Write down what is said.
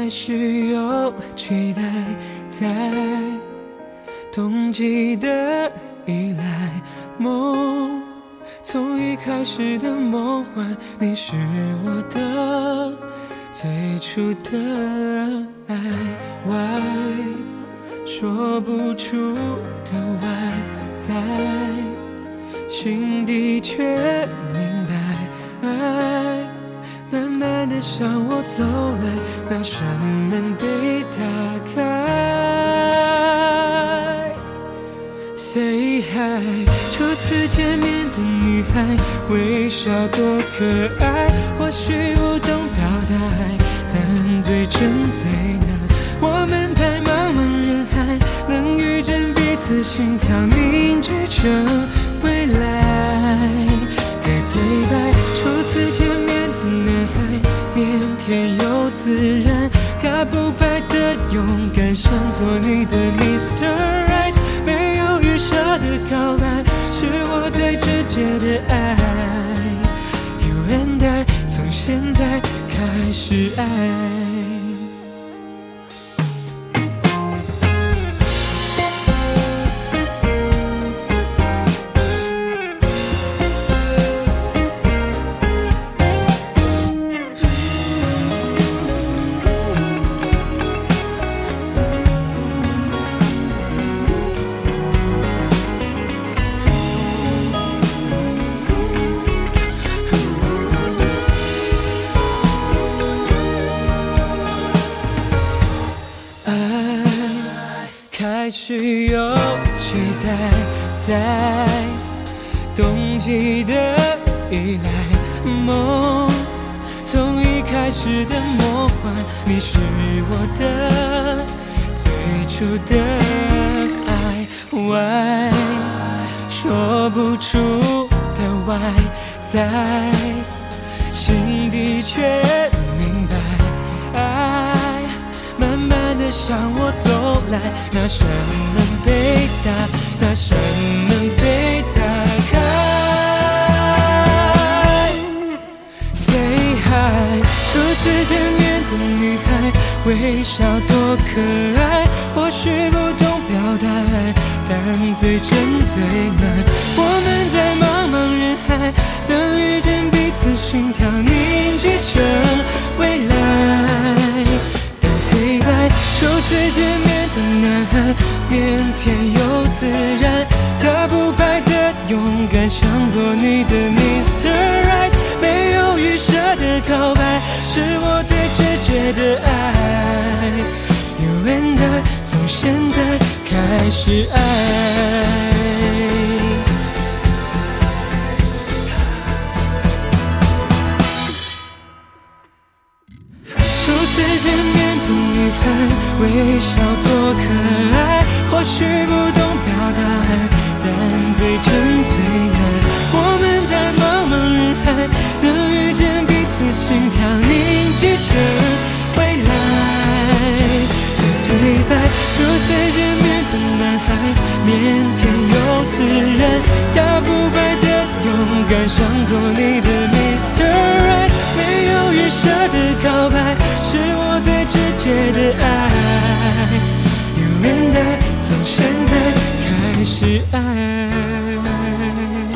开始有期待，在冬季的依赖，梦从一开始的梦幻，你是我的最初的爱。外说不出的外在，心底却明白，爱慢慢地向我走来，那扇门被打开。 Say hi， 初次见面的女孩，微笑多可爱，或许不懂表达爱，但最真最难。我们在茫茫人海，能遇见彼此，心跳凝聚成未来的对白。初次见面的男孩，腼腆又自然，他不败的勇敢，想做你的 Mr. Right， 没有预设的告白，是我最直接的爱。You and I， 从现在开始爱。开始有期待，在冬季的依赖，梦从一开始的梦幻，你是我的最初的爱。外说不出的外在，心底却明白，爱慢慢地向我走来，那扇门被打，那扇门被打开。Say hi， 初次见面的女孩，微笑多可爱，或许不懂表达爱，但最真最难。我们在茫茫人海，能遇见彼此，心跳凝聚成未来。初次见面的男孩，腼腆又自然，他不败的勇敢，想做你的 Mr. Right， 没有预设的告白，是我最直接的爱。You and I， 从现在开始爱。初次见面的女孩，微笑多可爱，或许不懂表达爱，但最真最难。我们在茫茫人海，能遇见彼此，心跳凝聚成未来的对白。初次见面的男孩，腼腆又自然，他不败的勇敢，想做你的 Mr. Right， 没有预设的告白，是我最直接的爱。You and I， 从现在开始爱。